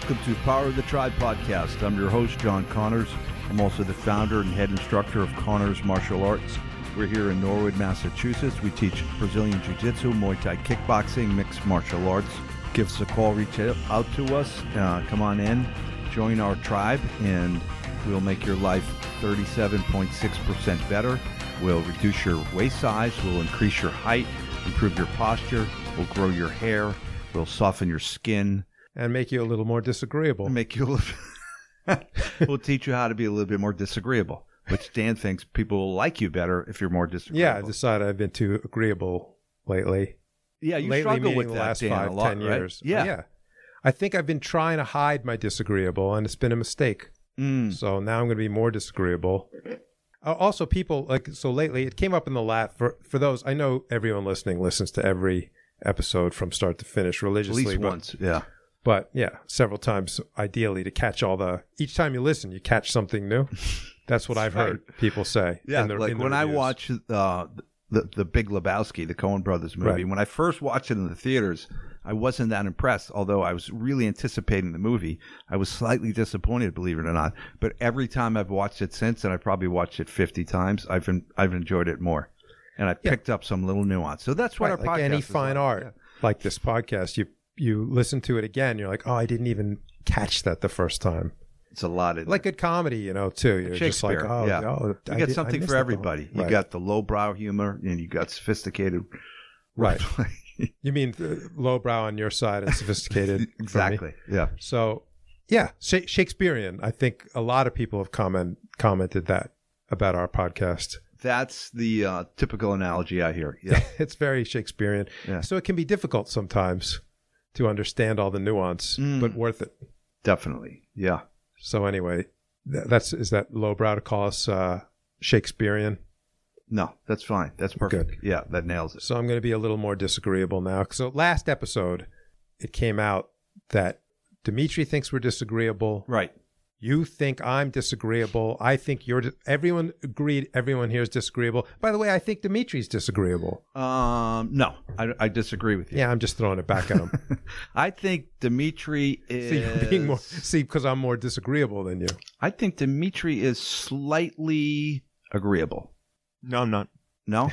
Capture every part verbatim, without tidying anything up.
Welcome to Power of the Tribe podcast. I'm your host, John Connors. I'm also the founder and head instructor of Connors Martial Arts. We're here in Norwood, Massachusetts. We teach Brazilian Jiu-Jitsu, Muay Thai kickboxing, mixed martial arts. Give us a call, reach out to us. Uh, come on in, join our tribe, and we'll make your life thirty-seven point six percent better. We'll reduce your waist size. We'll increase your height, improve your posture. We'll grow your hair. We'll soften your skin. And make you a little more disagreeable. Make you a little... We'll teach you how to be a little bit more disagreeable, which Dan thinks people will like you better if you're more disagreeable. Yeah, I decided I've been too agreeable lately. Yeah, you lately, struggle with the that, last Dan, five, a lot, ten right? years. Yeah. Oh, yeah. I think I've been trying to hide my disagreeable, and it's been a mistake. Mm. So now I'm going to be more disagreeable. Uh, also, people, like, so lately, it came up in the last, for, for those, I know everyone listening listens to every episode from start to finish religiously. At least but, once, yeah. But yeah, several times, ideally, to catch all the, each time you listen, you catch something new. That's what I've heard people say. Yeah, in the, like in the when I reviews. watch uh, the, the Big Lebowski, the Coen Brothers movie, Right. when I first watched it in the theaters, I wasn't that impressed, although I was really anticipating the movie. I was slightly disappointed, believe it or not. But every time I've watched it since, and I probably watched it fifty times, I've en- I've enjoyed it more. And I Yeah. picked up some little nuance. So that's what Right, our like podcast any is fine like. art, Yeah. like this podcast, you you listen to it again, you're like, oh, I didn't even catch that the first time. It's a lot of Like good comedy, you know, too. You're just like, Shakespeare, oh, yeah. oh You I got did- I something missed for that everybody. one. You Right. got the lowbrow humor, and you got sophisticated. Right. You mean the lowbrow on your side and sophisticated? for me? Exactly. Yeah. So, yeah, Sha- Shakespearean. I think a lot of people have comment commented that about our podcast. That's the uh, typical analogy I hear. Yeah. It's very Shakespearean. Yeah. So it can be difficult sometimes to understand all the nuance, Mm. but worth it. Definitely. Yeah. So anyway, th- that's is that lowbrow to call us uh, Shakespearean? No, that's fine. That's perfect. Good. Yeah, that nails it. So I'm going to be a little more disagreeable now. So last episode, it came out that Dimitri thinks we're disagreeable. Right. You think I'm disagreeable. I think you're. Di- everyone agreed. Everyone here is disagreeable. By the way, I think Dimitri's disagreeable. Um, no, I, I disagree with you. Yeah, I'm just throwing it back at him. I think Dimitri is. See, you're being more, see, because I'm more disagreeable than you. I think Dimitri is slightly agreeable. No, I'm not. No?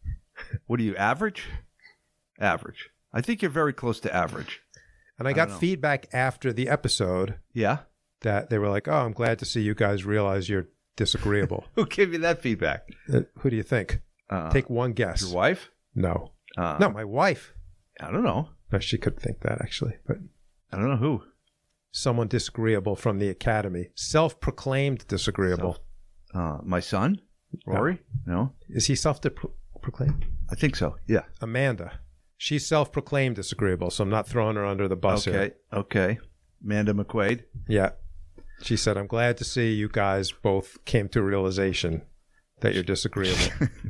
What are you, average? Average. I think you're very close to average. And I I got don't know. feedback after the episode Yeah? that they were like, "Oh, I'm glad to see you guys realize you're disagreeable." Who gave you that feedback? Uh, Who do you think? Uh, Take one guess. Your wife? No, Uh, no, my wife. I don't know. No, she could think that actually, but I don't know who. someone disagreeable from the academy, self-proclaimed disagreeable. Uh, my son? Rory? No. Is he self-proclaimed? I think so. Yeah. Amanda. She's self-proclaimed disagreeable, so I'm not throwing her under the bus Okay. here. Okay. Amanda McQuaid. Yeah. She said, I'm glad to see you guys both came to a realization that you're disagreeable.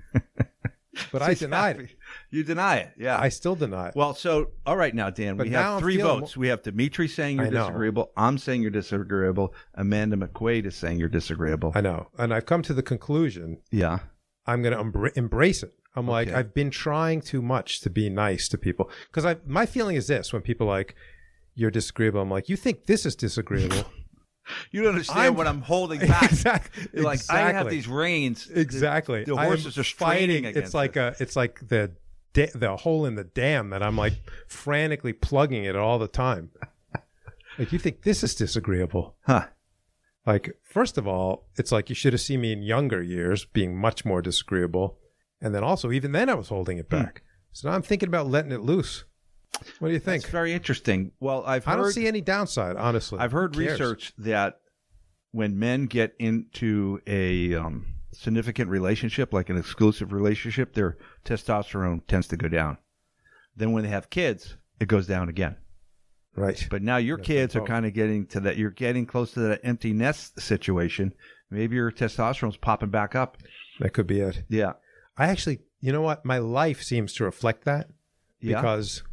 But I She's denied happy. it. You deny it. Yeah. I still deny it. Well, so, all right now, Dan, But we now have I'm three feeling votes. We have Dimitri saying you're I know. disagreeable. I'm saying you're disagreeable. Amanda McQuaid is saying you're disagreeable. I know. And I've come to the conclusion Yeah. I'm going to embra- embrace it. I'm like, Okay. I've been trying too much to be nice to people. Because I, my feeling is this, when people are like, you're disagreeable, I'm like, you think this is disagreeable? You don't understand I'm- what I'm holding back. exactly. You're like, I have exactly. these reins. Exactly. The, the I am horses are straining fighting. against It's like it. a. It's like the da- the hole in the dam that I'm like frantically plugging it all the time. Like, you think this is disagreeable? Huh. Like, first of all, it's like you should have seen me in younger years being much more disagreeable, and then also even then I was holding it back. So now I'm thinking about letting it loose. What do you think? That's very interesting. Well, I've heard, I don't see any downside, honestly. I've heard Who cares? research that when men get into a um, significant relationship, like an exclusive relationship, their testosterone tends to go down. Then when they have kids, it goes down again. Right. But now your That's kids the are problem. kind of getting to that. You're getting close to that empty nest situation. Maybe your testosterone's popping back up. That could be it. Yeah. I actually, you know what? My life seems to reflect that. Yeah. Because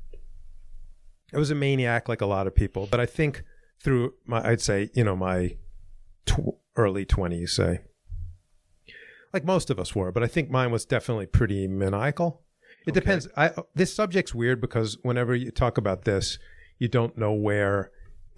I was a maniac like a lot of people, but I think through my, I'd say, you know, my tw- early twenties, say, like most of us were, but I think mine was definitely pretty maniacal. It Okay. depends. I, this subject's weird because whenever you talk about this, you don't know where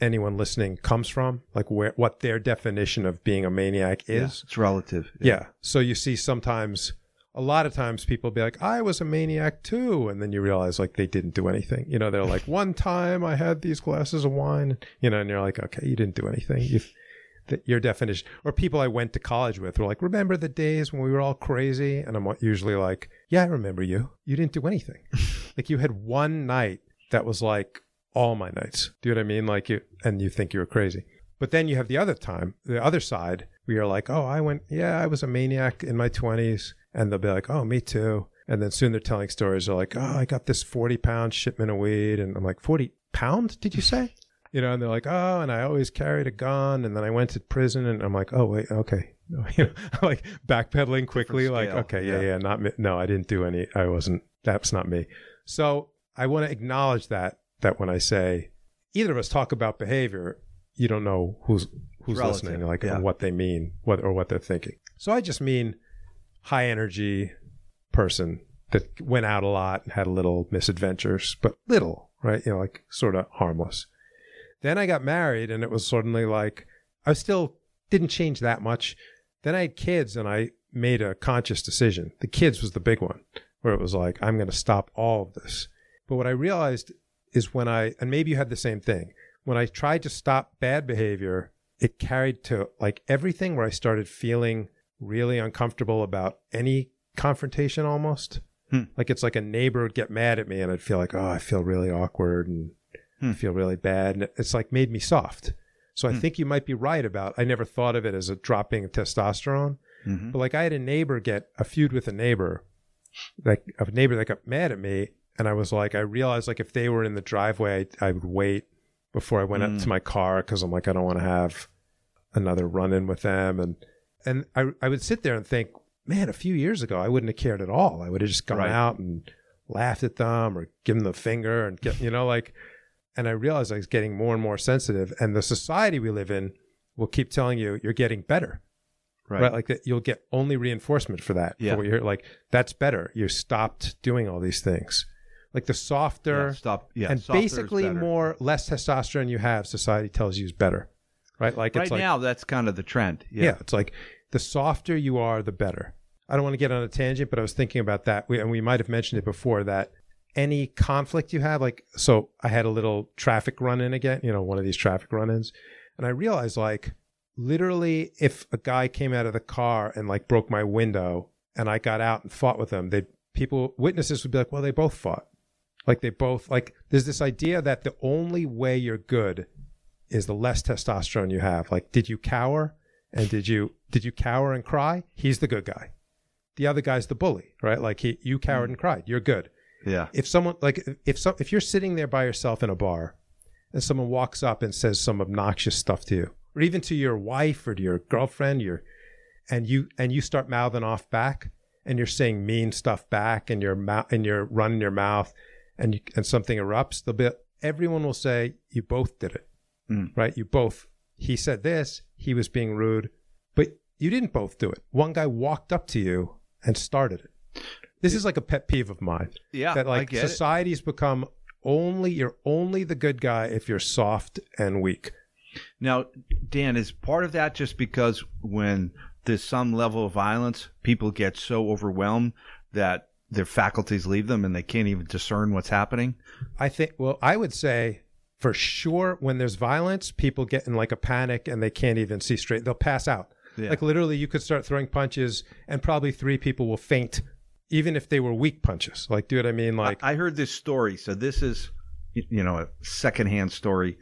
anyone listening comes from, like where what their definition of being a maniac is. Yeah, it's relative. Yeah. yeah. So you see sometimes, a lot of times people be like, I was a maniac too. And then you realize like they didn't do anything. You know, they're like, one time I had these glasses of wine, you know, and you're like, okay, you didn't do anything. You've, the, your definition, or people I went to college with were like, remember the days when we were all crazy? And I'm usually like, yeah, I remember you. You didn't do anything. Like you had one night that was like all my nights. Do you know what I mean? Like you, and you think you were crazy. But then you have the other time, the other side, where you're like, oh, I went, yeah, I was a maniac in my twenties. And they'll be like, oh, me too. And then soon they're telling stories. They're like, oh, I got this forty pound shipment of weed. And I'm like, forty pound, did you say? You know, and they're like, oh, and I always carried a gun. And then I went to prison. And I'm like, oh, wait, okay. You know, like backpedaling quickly, like, okay, yeah, yeah, yeah, not me. No, I didn't do any. I wasn't, that's not me. So I want to acknowledge that, that when I say either of us talk about behavior, you don't know who's, who's Relative, listening, like, yeah. and what they mean, what, or what they're thinking. So I just mean high energy person that went out a lot and had a little misadventures, but little, right? You know, like sort of harmless. Then I got married and it was suddenly like, I still didn't change that much. Then I had kids and I made a conscious decision. The kids was the big one where it was like, I'm going to stop all of this. But what I realized is when I, and maybe you had the same thing, when I tried to stop bad behavior, it carried to like everything where I started feeling really uncomfortable about any confrontation almost. Hmm. Like it's like a neighbor would get mad at me and I'd feel like, oh, I feel really awkward and hmm. I feel really bad. And it's like made me soft. So I hmm. think you might be right about, I never thought of it as a dropping of testosterone. Mm-hmm. But like I had a neighbor get a feud with a neighbor, like a neighbor that got mad at me. And I was like, I realized like if they were in the driveway, I, I would wait before I went mm. up to my car because I'm like, I don't want to have another run-in with them. And and I I would sit there and think, man, a few years ago, I wouldn't have cared at all. I would have just gone right. out and laughed at them or given them the finger and get, you know, like, and I realized I was getting more and more sensitive. And the society we live in will keep telling you, you're getting better. Right. right? Like that you'll get only reinforcement for that. Yeah. For what you're like, that's better. You stopped doing all these things. Like the softer yeah, stop, yeah, and basically more, less testosterone you have, society tells you is better. Right? Like right it's like, now, that's kind of the trend. Yeah. yeah. It's like the softer you are, the better. I don't want to get on a tangent, but I was thinking about that. We, and we might have mentioned it before that any conflict you have, like, so I had a little traffic run-in again, you know, one of these traffic run-ins. And I realized like literally if a guy came out of the car and like broke my window and I got out and fought with them, they people, witnesses would be like, well, they both fought. Like they both, like there's this idea that the only way you're good is the less testosterone you have. Like, did you cower and did you, did you cower and cry? He's the good guy. The other guy's the bully, right? Like he, you cowered and cried. You're good. Yeah. If someone like, if some, if you're sitting there by yourself in a bar and someone walks up and says some obnoxious stuff to you, or even to your wife or to your girlfriend, your, and you, and you start mouthing off back and you're saying mean stuff back and you're mouth, and you're running your mouth, and you, and something erupts, they'll be, everyone will say, you both did it, mm. right? You both, he said this, he was being rude, but you didn't both do it. One guy walked up to you and started it. This is like a pet peeve of mine. Yeah, that like I get society's it. become only, you're only the good guy if you're soft and weak. Now, Dan, is part of that just because when there's some level of violence, people get so overwhelmed that their faculties leave them and they can't even discern what's happening? I think, well, I would say for sure when there's violence, people get in like a panic and they can't even see straight. They'll pass out. Yeah. Like literally you could start throwing punches and probably three people will faint, even if they were weak punches. Like, do you know what I mean? Like I, I heard this story. So this is, you know, a secondhand story.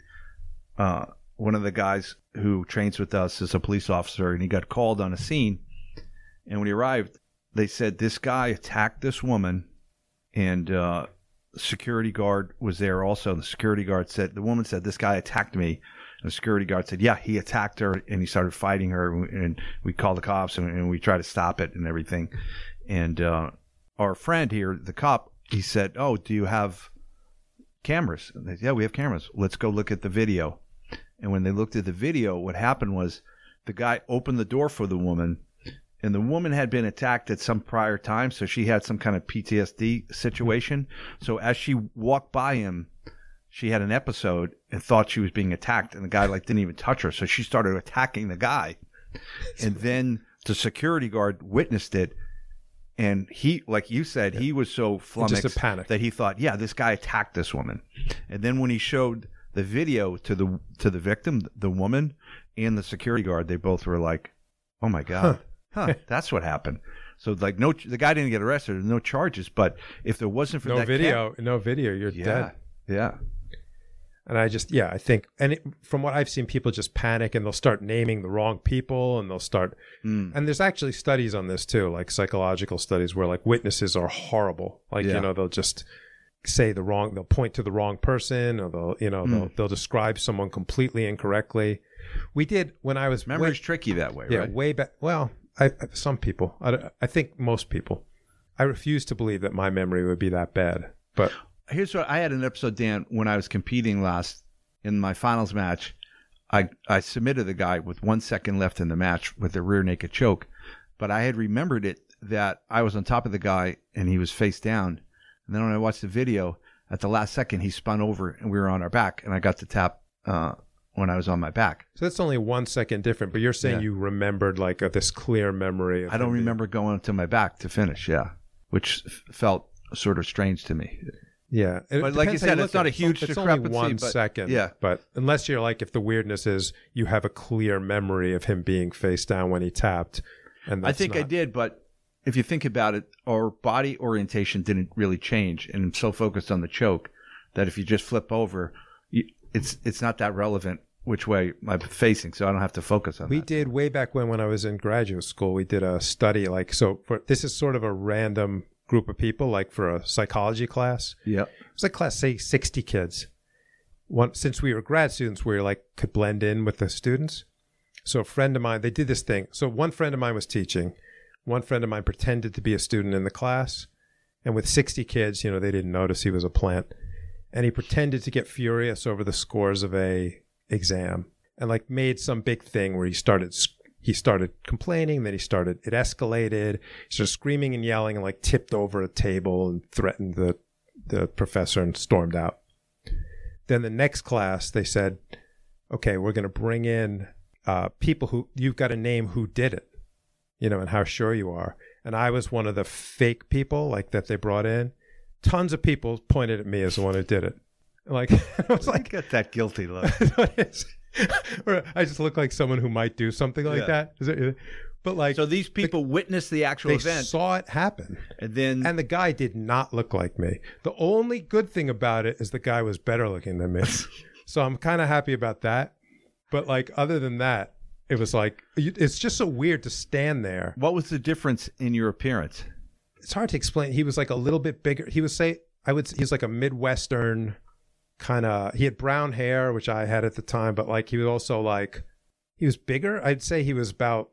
Uh, one of the guys who trains with us is a police officer and he got called on a scene. And when he arrived, they said this guy attacked this woman, and uh, the security guard was there also. And the security guard said, the woman said, this guy attacked me. And the security guard said, yeah, he attacked her, and he started fighting her, and we called the cops, and, and we tried to stop it and everything. And uh, our friend here, the cop, he said, oh, do you have cameras? And they said, yeah, we have cameras. Let's go look at the video. And when they looked at the video, what happened was the guy opened the door for the woman, and the woman had been attacked at some prior time, so she had some kind of P T S D situation. So as she walked by him, she had an episode and thought she was being attacked, and the guy like didn't even touch her, so she started attacking the guy, and then the security guard witnessed it, and he, like you said, he was so flummoxed Just a panic. that he thought, yeah, this guy attacked this woman, and then when he showed the video to the to the victim, the woman and the security guard, they both were like, oh my god, huh, huh that's what happened. So like no, the guy didn't get arrested, there's no charges, but if there wasn't for no that video, cam- no video, you're yeah, dead. Yeah. And I just, yeah, I think, and it, from what I've seen, people just panic and they'll start naming the wrong people and they'll start, Mm. and there's actually studies on this too, like psychological studies where like witnesses are horrible. Like, Yeah. you know, they'll just say the wrong, they'll point to the wrong person, or they'll, you know, Mm. they'll, they'll describe someone completely incorrectly. We did when I was Memory's way, tricky that way, yeah, right? way back. Well, I, I- some people, I, I think most people, I refuse to believe that my memory would be that bad, but Here's what I had an episode, Dan, when I was competing last in my finals match. I I submitted the guy with one second left in the match with a rear naked choke, but I had remembered it that I was on top of the guy and he was face down. And then when I watched the video, at the last second he spun over and we were on our back, and I got to tap uh, when I was on my back. so that's only one second different, but you're saying Yeah. you remembered like a, this clear memory. Of I don't him being- remember going to my back to finish, yeah, which f- felt sort of strange to me. Yeah. It But like you depends how said, look it's not at a it. huge It's only discrepancy, one but- second. yeah. But unless you're like, if the weirdness is you have a clear memory of him being face down when he tapped. And I that's think I not- did, but if you think about it, our body orientation didn't really change, and I'm so focused on the choke that if you just flip over, you, it's it's not that relevant which way I'm facing, so I don't have to focus on We that. did way back when, when I was in graduate school, we did a study like, so for, this is sort of a random group of people, like for a psychology class. Yeah. It was like class, say sixty kids. One, since we were grad students, we were like, could blend in with the students. So a friend of mine, they did this thing. So one friend of mine was teaching. One friend of mine pretended to be a student in the class. And with sixty kids, you know, they didn't notice he was a plant. And he pretended to get furious over the scores of a exam and like made some big thing where he started he started complaining, then he started it escalated, he started screaming and yelling and like tipped over a table and threatened the the professor and stormed out. Then the next class they said, okay, we're going to bring in uh, people who you've got to name who did it, you know, and how sure you are. And I was one of the fake people like that they brought in. Tons of people pointed at me as the one who did it. Like, I was I like, got that guilty look. or I just look like someone who might do something like Yeah. that. Is it, but like, So these people witnessed the actual they event, saw it happen. and then And the guy did not look like me. The only good thing about it is the guy was better looking than me. So I'm kind of happy about that. But like, other than that, it was like, you- it's just so weird to stand there. what was the difference in your appearance? It's hard to explain. He was like a little bit bigger. He was say, I would, he's like a Midwestern kind of, he had brown hair, which I had at the time, but like, he was also like, he was bigger. I'd say he was about,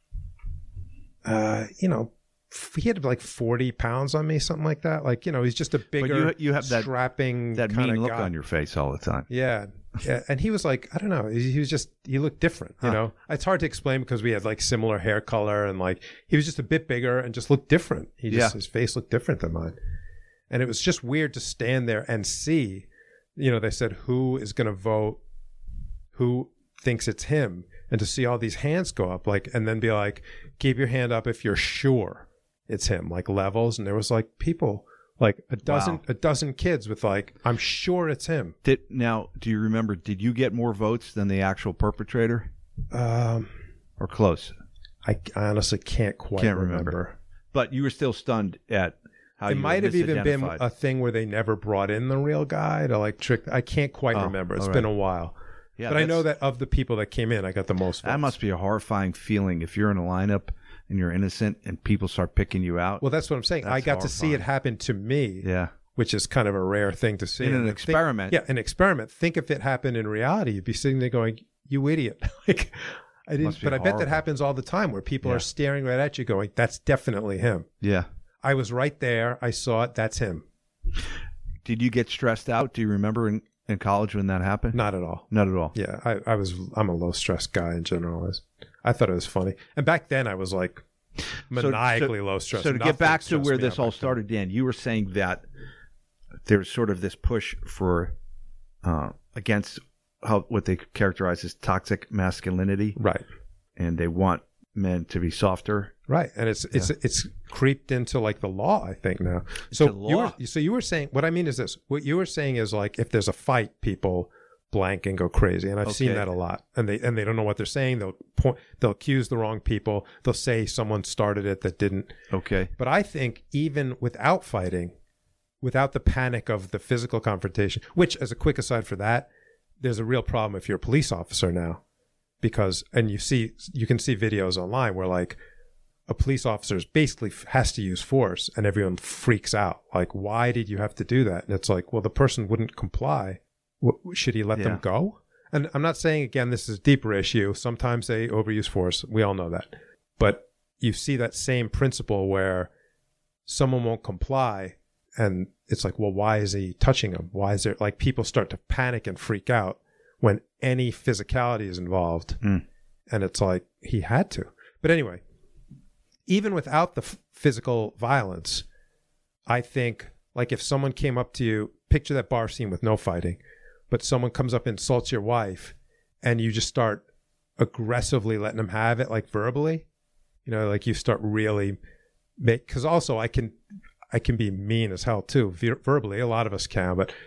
uh, you know, f- he had like forty pounds on me, something like that. Like, you know, he's just a bigger, you- you have that- strapping That kind mean of look guy. on your face all the time. Yeah. Yeah. And he was like, I don't know. He, he was just, he looked different, you Huh. know? It's hard to explain because we had like similar hair color and like, he was just a bit bigger and just looked different. He just, Yeah. his face looked different than mine. And it was just weird to stand there and see, you know, they said, who is going to vote, who thinks it's him, and to see all these hands go up, like, and then be like, keep your hand up if you're sure it's him, like levels. And there was like people, like a dozen, Wow. a dozen kids with like, I'm sure it's him. Did now? Do you remember? Did you get more votes than the actual perpetrator, Um, or close? I, I honestly can't quite Can't remember. remember. But you were still stunned at how It you were might have even been misidentified. a thing where they never brought in the real guy to like trick. I can't quite Oh, remember. It's all been right. a while. Yeah, but I know that's- that of the people that came in, I got the most votes. that must be a horrifying feeling if you're in a lineup and you're innocent and people start picking you out. Well, that's what I'm saying. That's I got to see it horrifying. happen to me, yeah, which is kind of a rare thing to see. in an And think- experiment. yeah, an experiment. Think if it happened in reality, you'd be sitting there going, "You idiot!" Like I didn't. Must be But I bet that horrible. happens all the time where people Yeah. are staring right at you, going, "That's definitely him." yeah. I was right there. I saw it. That's him. Did you get stressed out? Do you remember in, in college when that happened? Not at all. Not at all. Yeah, I, I was. I'm a low stress guy in general. I, was, I thought it was funny, and back then I was like maniacally low stress. So to Nothing get back to stressed where me this out all back then. started, Dan, you were saying that there's sort of this push for uh, against how what they characterize as toxic masculinity, Right. and they want men to be softer. Right. And it's it's it's creeped into like the law, I think now. So the you law. were so you were saying what I mean is this. What you were saying is like if there's a fight, people blank and go crazy. And I've seen Okay. that a lot. And they and they don't know what they're saying. They'll point they'll accuse the wrong people. They'll say someone started it that didn't. Okay. But I think even without fighting, without the panic of the physical confrontation, which as a quick aside for that, there's a real problem if you're a police officer now. Because and you see you can see videos online where like a police officer basically has to use force and everyone freaks out. Like, why did you have to do that? And it's like, well, the person wouldn't comply. W- should he let Yeah. them go? And I'm not saying, again, this is a deeper issue. Sometimes they overuse force. We all know that. But you see that same principle where someone won't comply and it's like, well, why is he touching him? Why is there like people start to panic and freak out when any physicality is involved. Mm. And it's like he had to. But anyway, even without the f- physical violence, I think like if someone came up to you, picture that bar scene with no fighting, but someone comes up and insults your wife and you just start aggressively letting them have it, like verbally, you know, like you start really make, cause also I can, I can be mean as hell too, ver- verbally. A lot of us can, but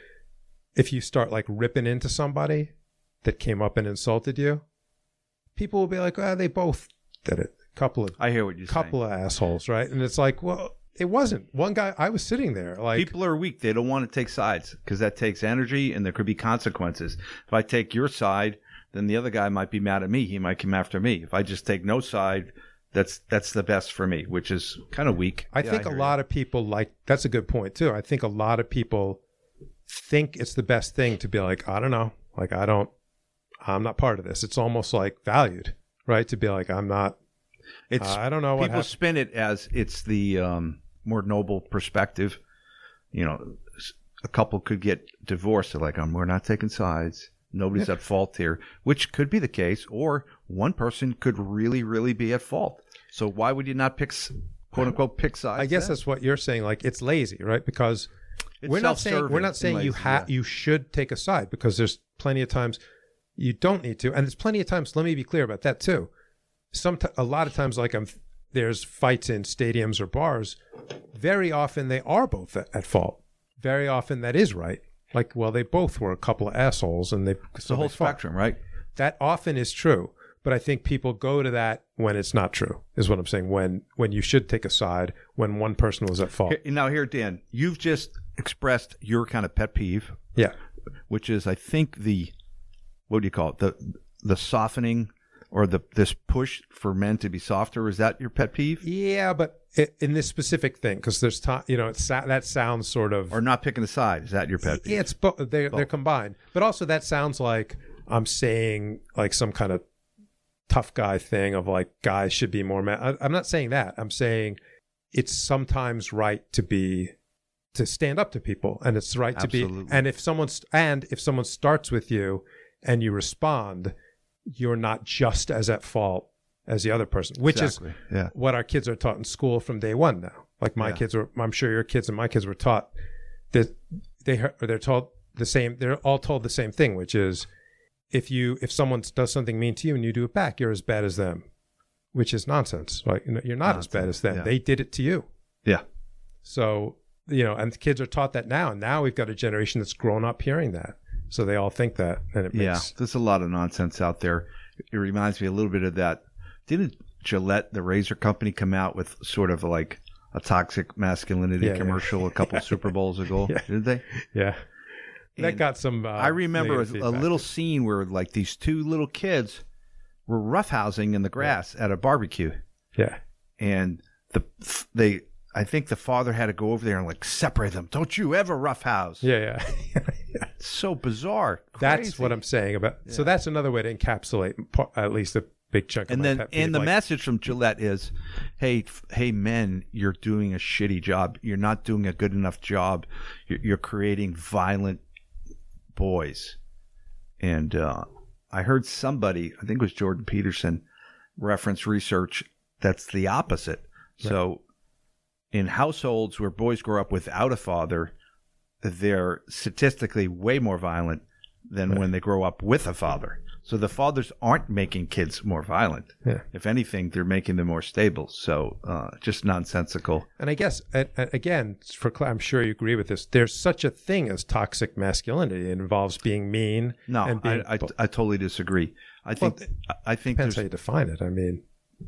if you start like ripping into somebody that came up and insulted you, people will be like, oh, they both did it. Couple of I hear what you're couple saying. of assholes, right? And it's like, well, it wasn't. One guy, I was sitting there like People are weak. They don't want to take sides because that takes energy and there could be consequences. If I take your side, then the other guy might be mad at me. He might come after me. If I just take no side, that's that's the best for me, which is kind of weak. I Yeah, think a hear lot you. of people like, that's a good point too. I think a lot of people think it's the best thing to be like, I don't know, like I don't, I'm not part of this. It's almost like valued, right? To be like, I'm not, It's uh, I don't know what people happened. spin it as it's the um, more noble perspective. You know, s- a couple could get divorced. They're like, um, we're not taking sides. Nobody's at fault here, which could be the case, or one person could really, really be at fault. So why would you not pick, s- quote unquote, pick sides? I guess then? that's what you're saying. Like it's lazy, right? Because It's we're not saying we're self-serving not saying and you lazy, have yeah. you should take a side because there's plenty of times you don't need to, and there's plenty of times. Let me be clear about that too. Some a lot of times, like I'm, there's fights in stadiums or bars. Very often they are both at, at fault. Very often that is right. Like, well, they both were a couple of assholes, and they It's so the whole they fought. spectrum, right? That often is true, but I think people go to that when it's not true. Is what I'm saying. When when you should take a side when one person was at fault. Here- Now, here, Dan, you've just expressed your kind of pet peeve, Yeah. which is, I think, the what do you call it? The the softening or the this push for men to be softer. Is that your pet peeve? Yeah, but i- in this specific thing, because there's time, you know, it's sa- that sounds sort of Or not picking a side? Is that your pet peeve? yeah, it's bo- they're they're combined, but also that sounds like I'm saying like some kind of tough guy thing of like guys should be more man. I, I'm not saying that. I'm saying it's sometimes right to be to stand up to people, and it's right to be. Absolutely. And if someone's and if someone starts with you and you respond, you're not just as at fault as the other person, which Exactly. is Yeah. what our kids are taught in school from day one now. Like my Yeah. kids were, I'm sure your kids and my kids were taught that they hear- or they're told the same. They're all told the same thing, which is if you if someone does something mean to you and you do it back, you're as bad as them, which is nonsense. Right? You know, you're not as bad as them. yeah. They did it to you. Yeah. So you know, and the kids are taught that now. And now we've got a generation that's grown up hearing that, so they all think that, and it Yeah. makes There's a lot of nonsense out there. It reminds me a little bit of that. Didn't Gillette, the razor company, come out with sort of like a toxic masculinity Yeah, yeah. commercial a couple Super Bowls ago? Yeah. Did they? yeah. That And got some. Uh, I remember a, negative a feedback. little scene where like these two little kids were roughhousing in the grass at a barbecue, Yeah. and the they I think the father had to go over there and like separate them. Don't you ever roughhouse? Yeah. Yeah. It's so bizarre. That's Crazy. what I'm saying about. So that's another way to encapsulate par- at least a big chunk. And of my then, pet peeve, and the like, message from Gillette is, "Hey, f- hey, men, you're doing a shitty job. You're not doing a good enough job. You're, you're creating violent boys." And uh, I heard somebody, I think it was Jordan Peterson, reference research that's the opposite. So, in households where boys grow up without a father, they're statistically way more violent than Right. when they grow up with a father. So the fathers aren't making kids more violent. Yeah. If anything, they're making them more stable. So uh, just nonsensical. And I guess, a- a- again, for cl- I'm sure you agree with this. There's such a thing as toxic masculinity. It involves being mean. No, and being, I, I, I totally disagree. I think Well, I think depends how there's, you define it. I mean,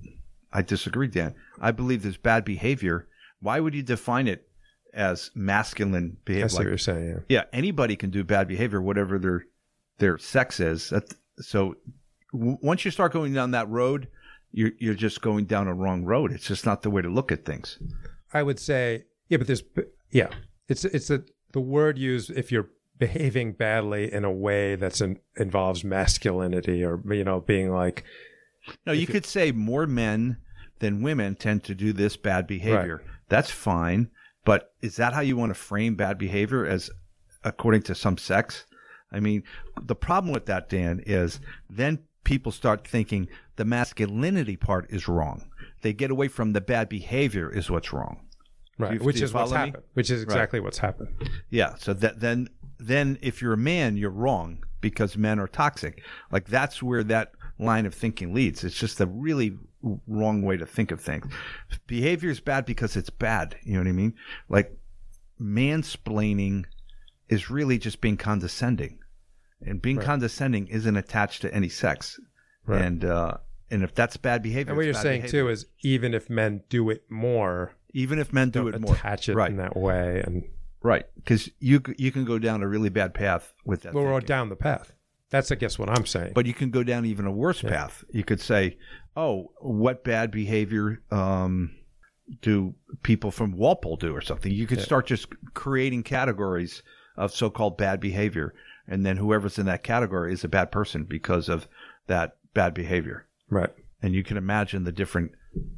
I disagree, Dan. I believe there's bad behavior. Why would you define it as masculine I behavior? see Like, what you're saying. Yeah. yeah, anybody can do bad behavior, whatever their their sex is. That, so w- once you start going down that road, you're you're just going down a wrong road. It's just not the way to look at things. I would say, yeah, but there's, yeah, it's it's a the word used if you're behaving badly in a way that's in, involves masculinity, or you know, being like, No, you could say more men than women tend to do this bad behavior. Right. That's fine, but is that how you want to frame bad behavior, as according to some sex? I mean, the problem with that, Dan, is then people start thinking the masculinity part is wrong. They get away from the bad behavior is what's wrong. right, Do you- which do you is what's follow me? happened. Which is exactly what's happened. Yeah. So that then then if you're a man, you're wrong because men are toxic. Like that's where that line of thinking leads. It's just a really wrong way to think of things. Behavior is bad because it's bad. You know what I mean? Like mansplaining is really just being condescending, and being Right. condescending isn't attached to any sex. Right. And uh, and if that's bad behavior, And what it's you're bad saying behavior. too is even if men do it more, even if men do don't it more, attach it right, in that way, and right, because you c- you can go down a really bad path with that. we're thinking. down the path. That's, I guess, what I'm saying. But you can go down even a worse Yeah. path. You could say, oh, what bad behavior um, do people from Walpole do or something? You could Yeah. start just creating categories of so-called bad behavior. And then whoever's in that category is a bad person because of that bad behavior. right. And you can imagine the different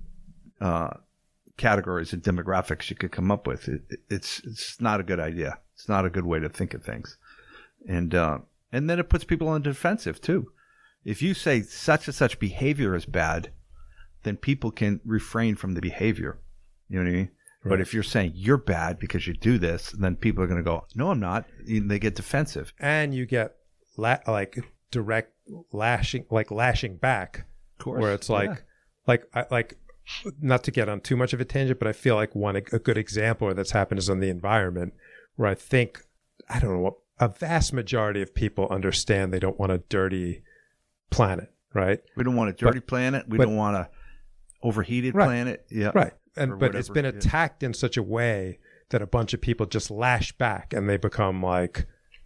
uh, categories and demographics you could come up with. It, it, it's it's not a good idea. It's not a good way to think of things. And uh, and then it puts people on the defensive too. If you say such and such behavior is bad, then people can refrain from the behavior. You know what I mean? But Right. if you're saying you're bad because you do this, then people are going to go, no, I'm not. And they get defensive. And you get la- like direct lashing, like lashing back, Of course. where it's like, Yeah. like, I, like, not to get on too much of a tangent, but I feel like one a good example that's happened is on the environment, where I think, I don't know what, a vast majority of people understand they don't want a dirty planet, right? We don't want a dirty But- planet. We but- don't want a overheated Right. planet. Yeah. Right. Or And but it's whatever, been yeah. attacked in such a way that a bunch of people just lash back and they become like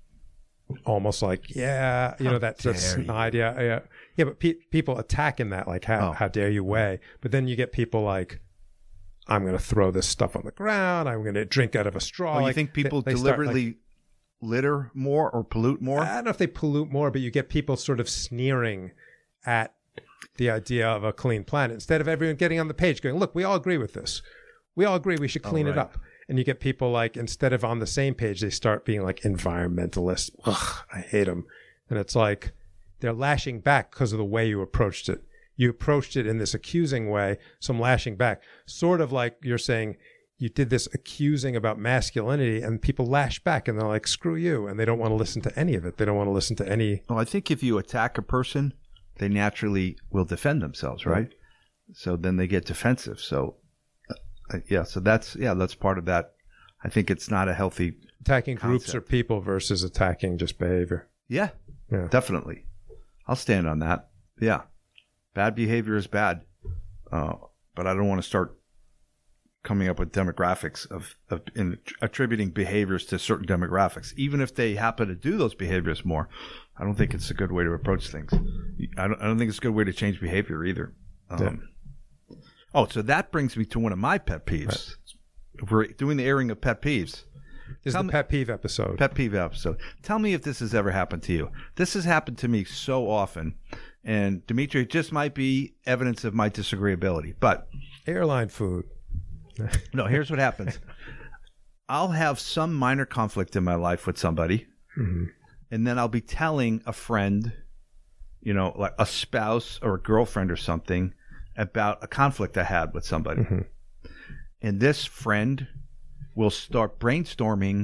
almost like, yeah, you How know, that's that's dare an you. idea. Yeah. Yeah, but pe- people attack in that like how Oh. how dare you way. But then you get people like, I'm going to throw this stuff on the ground. I'm going to drink out of a straw. Oh, you Like, think they- people they start, like- deliberately litter more or pollute more? I don't know if they pollute more, but you get people sort of sneering at the idea of a clean planet instead of everyone getting on the page going, look, we all agree with this. We all agree we should clean it right. up. And you get people like, instead of on the same page, they start being like environmentalists. Ugh, I hate them. And it's like they're lashing back because of the way you approached it. You approached it in this accusing way, so I'm lashing back. Sort of like you're saying you did this accusing about masculinity, and people lash back and they're like, screw you. And they don't want to listen to any of it. They don't want to listen to any. Well, I think if you attack a person, they naturally will defend themselves, right? So then they get defensive. So, uh, yeah, so that's, yeah, that's part of that. I think it's not a healthy, Attacking groups Concept. or people versus attacking just behavior. yeah, Yeah. definitely. I'll stand on that. Yeah. Bad behavior is bad. Uh, but I don't want to start coming up with demographics of, of in attributing behaviors to certain demographics, even if they happen to do those behaviors more. I don't think it's a good way to approach things. I don't, I don't think it's a good way to change behavior either. Um, Oh, so that brings me to one of my pet peeves. If we're doing the airing of pet peeves. This is Tell the me- pet peeve episode. Pet peeve episode. Tell me if this has ever happened to you. This has happened to me so often. And Dimitri, it just might be evidence of my disagreeability. But Airline food. no, here's what happens. I'll have some minor conflict in my life with somebody. Mhm. And then I'll be telling a friend, you know, like a spouse or a girlfriend or something, about a conflict I had with somebody. Mhm. And this friend will start brainstorming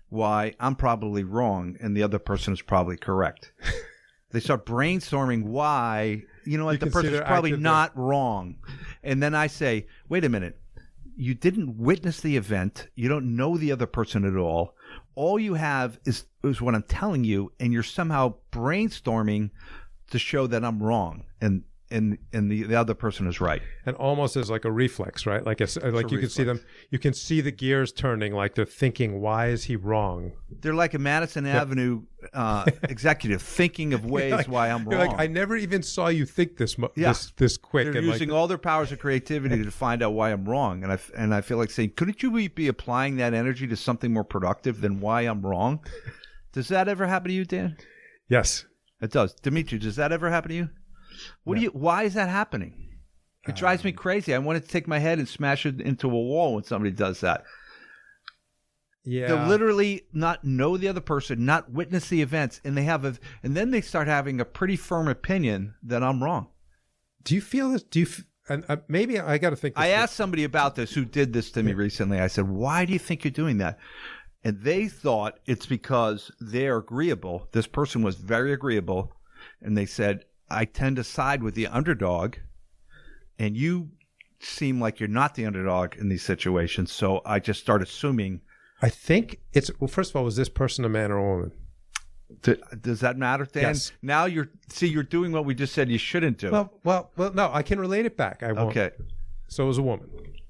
why I'm probably wrong and the other person is probably correct. They start brainstorming why, you know, like the person's probably not wrong. And then I say, wait a minute. You didn't witness the event. You don't know the other person at all. All you have is, is what I'm telling you, and you're somehow brainstorming to show that I'm wrong and and and the, the other person is right. And almost as like a reflex, right? Like it's, like a you can see them, you can see the gears turning, like they're thinking, why is he wrong? They're like a Madison yep. Avenue uh, executive thinking of ways like, why I'm you're wrong. Like, I never even saw you think this mo- yeah. this this quick. They're and using like, all their powers of creativity to find out why I'm wrong. And I, and I feel like saying, couldn't you be applying that energy to something more productive than why I'm wrong? Does that ever happen to you, Dan? Yes. It does. Dimitri, does that ever happen to you? What no. do you? Why is that happening? It drives me crazy. I want to take my head and smash it into a wall when somebody does that. Yeah, they'll literally not know the other person, not witness the events, and they have a, and then they start having a pretty firm opinion that I'm wrong. Do you feel this? Do you? And uh, maybe I got to think. This I through. asked somebody about this who did this to me recently. I said, "Why do you think you're doing that?" And they thought it's because they're agreeable. This person was very agreeable, and they said, I tend to side with the underdog, and you seem like you're not the underdog in these situations. So I just start assuming. I think it's, well, first of all, was this person a man or a woman? Do, does that matter, Dan? Yes. Now you're, see, you're doing what we just said you shouldn't do. Well, well, well, no, I can relate it back. I won't. Okay. So it was a woman.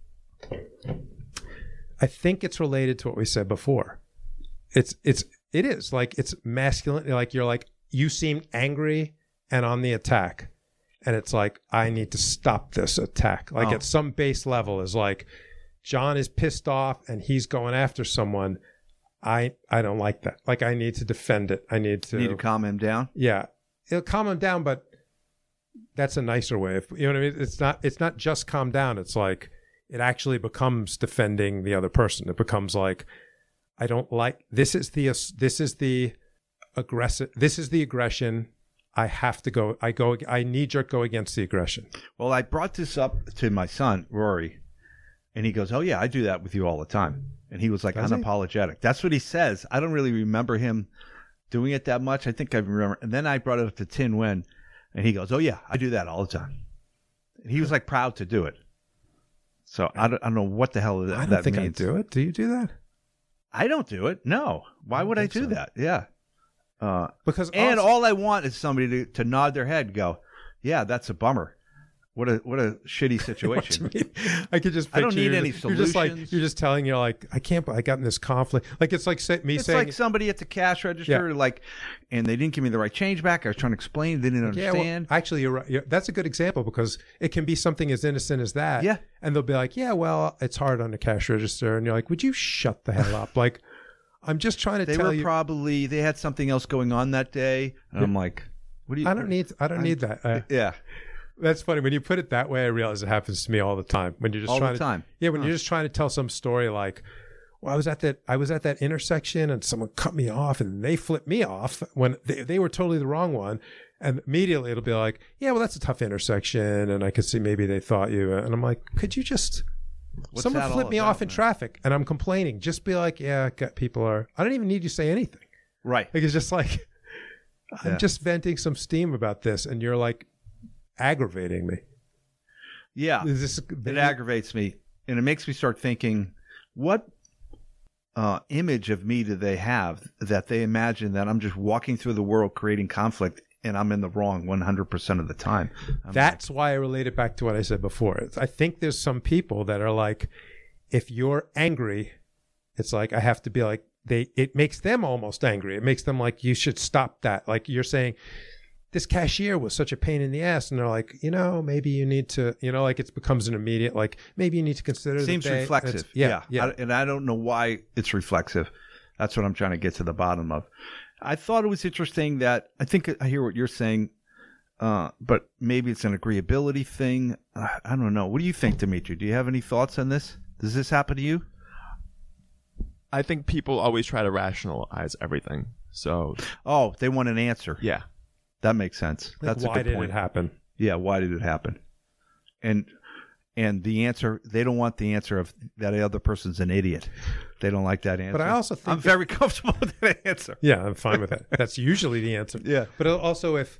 I think it's related to what we said before. It's, it's, it is like, it's masculine. Like you're like, you seem angry and on the attack, and it's like, I need to stop this attack. Like oh. at some base level is like, John is pissed off and he's going after someone. I I don't like that. Like I need to defend it. I need to need to calm him down. Yeah, it'll calm him down, but that's a nicer way. If, you know what I mean? It's not it's not just calm down. It's like it actually becomes defending the other person. It becomes like, I don't like this is the this is the aggressive. This is the aggression. I have to go. I go. I knee jerk go against the aggression. Well, I brought this up to my son Rory, and he goes, "Oh yeah, I do that with you all the time." And he was like Does unapologetic. He? That's what he says. I don't really remember him doing it that much. I think I remember. And then I brought it up to Tin Nguyen, and he goes, "Oh yeah, I do that all the time." And he was like proud to do it. So I don't, I don't know what the hell that, I don't that think means. I do it. Do you do that? I don't do it. No. Why would I, I do so. that? Yeah. Uh, because and also, all I want is somebody to, to nod their head and go, yeah, that's a bummer. What a what a shitty situation. I could just. I don't need you, any you're solutions. Just like you're just telling you like I can't. I got in this conflict. Like it's like say, me it's saying. It's like somebody at the cash register, yeah. like, and they didn't give me the right change back. I was trying to explain, they didn't yeah, understand. Well, actually, you're right. You're, that's a good example because it can be something as innocent as that. Yeah. And they'll be like, "Yeah, well, it's hard on the cash register," and you're like, "Would you shut the hell up?" Like. I'm just trying to they tell were you. Probably they had something else going on that day, and I'm like, "What do you?" I don't need. I don't I, need that. Uh, yeah, that's funny when you put it that way. I realize it happens to me all the time. When you're just all trying the to, time. Yeah, when huh. you're just trying to tell some story like, "Well, I was at that. I was at that intersection, and someone cut me off, and they flipped me off when they, they were totally the wrong one." And immediately it'll be like, "Yeah, well, that's a tough intersection, and I could see maybe they thought you." And I'm like, "Could you just?" What's Someone flipped me off in man? traffic and I'm complaining. Just be like, yeah, people are, I don't even need you to say anything. Right. Like, it's just like, I'm yeah. just venting some steam about this and you're like aggravating me. Yeah. Is this, it aggravates me. And it makes me start thinking, what uh, image of me do they have that they imagine that I'm just walking through the world creating conflict and I'm in the wrong one hundred percent of the time. I'm That's like, why I relate it back to what I said before. It's, I think there's some people that are like, if you're angry, it's like, I have to be like, they. It makes them almost angry. It makes them like, you should stop that. Like you're saying, this cashier was such a pain in the ass. And they're like, you know, maybe you need to, you know, like it becomes an immediate, like maybe you need to consider. It seems the reflexive. Yeah. yeah. yeah. I, and I don't know why it's reflexive. That's what I'm trying to get to the bottom of. I thought it was interesting that I think I hear what you're saying, uh, but maybe it's an agreeability thing. Uh, I don't know. What do you think, Dimitri? Do you have any thoughts on this? Does this happen to you? I think people always try to rationalize everything. So, oh, they want an answer. Yeah, that makes sense. Like, That's why a good did point. it happen? Yeah, why did it happen? And and the answer, they don't want the answer of that other person's an idiot. They don't like that answer. But I also think I'm that- very comfortable with that answer. Yeah, I'm fine with that. That's usually the answer. Yeah. But also if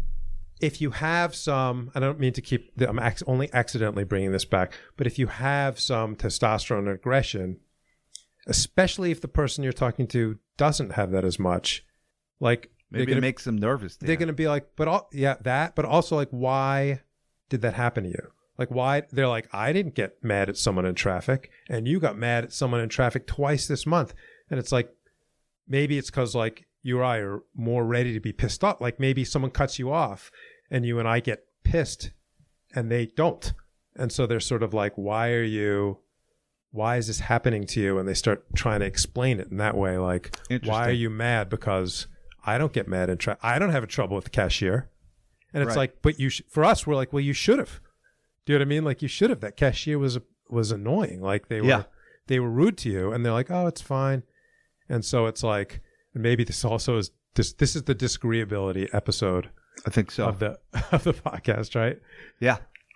if you have some, I don't mean to keep, I'm ac- only accidentally bringing this back, but if you have some testosterone and aggression, especially if the person you're talking to doesn't have that as much, like Maybe gonna, it makes them nervous. Dan. they're going to be like, but all, yeah, that, but also like, why did that happen to you? Like why they're like, I didn't get mad at someone in traffic and you got mad at someone in traffic twice this month. And it's like, maybe it's because like you or I are more ready to be pissed off. Like maybe someone cuts you off and you and I get pissed and they don't. And so they're sort of like, why are you, why is this happening to you? And they start trying to explain it in that way. Like, why are you mad? Because I don't get mad in traffic. I don't have a trouble with the cashier. And it's Right. like, but you, sh- for us, we're like, well, you should have. Do you know what I mean? Like you should have. That cashier was was annoying. Like they were Yeah. they were rude to you, and they're like, "Oh, it's fine." And so it's like, and maybe this also is this. This is the disagreeability episode I think so. of the of the podcast, right? yeah.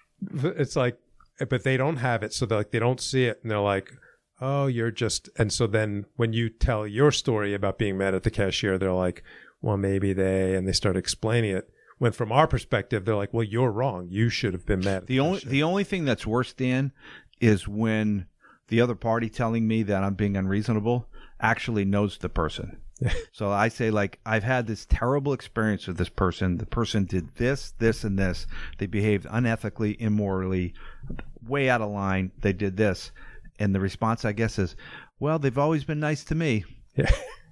It's like, but they don't have it, so they're like they don't see it, and they're like, "Oh, you're just." And so then when you tell your story about being mad at the cashier, they're like, "Well, maybe they," and they start explaining it. When from our perspective, they're like, "Well, you're wrong. You should have been mad." At The only the only thing that's worse, Dan, is when the other party telling me that I'm being unreasonable actually knows the person. So I say, like, I've had this terrible experience with this person. The person did this, this, and this. They behaved unethically, immorally, way out of line. They did this. And the response, I guess, is, well, they've always been nice to me. Yeah.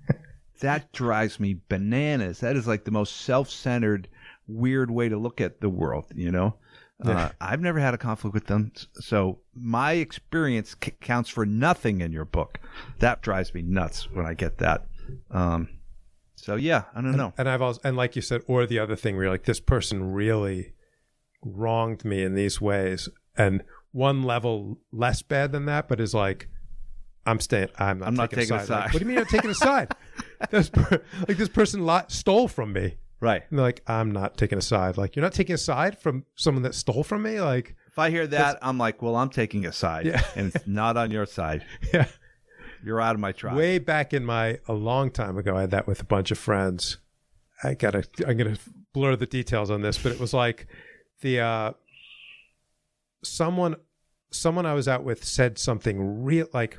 That drives me bananas. That is like the most self-centered, weird way to look at the world, you know? Yeah. Uh, I've never had a conflict with them. So my experience c- counts for nothing in your book. That drives me nuts when I get that. Um, so, yeah, I don't know. And I've also, and like you said, or the other thing where you're like, this person really wronged me in these ways. And one level less bad than that, but is like, I'm staying, I'm not, I'm not taking, taking a a side. Like, side. what do you mean you're taking a side? This per, like this person lot, stole from me. Right. And they're like, I'm not taking a side. Like, you're not taking a side from someone that stole from me? Like, If I hear that, I'm like, well, I'm taking a side. Yeah. And it's not on your side. yeah. You're out of my tribe. Way back in my, a long time ago, I had that with a bunch of friends. I gotta, I'm gonna blur the details on this, but it was like the, uh, someone, someone I was out with said something real, like,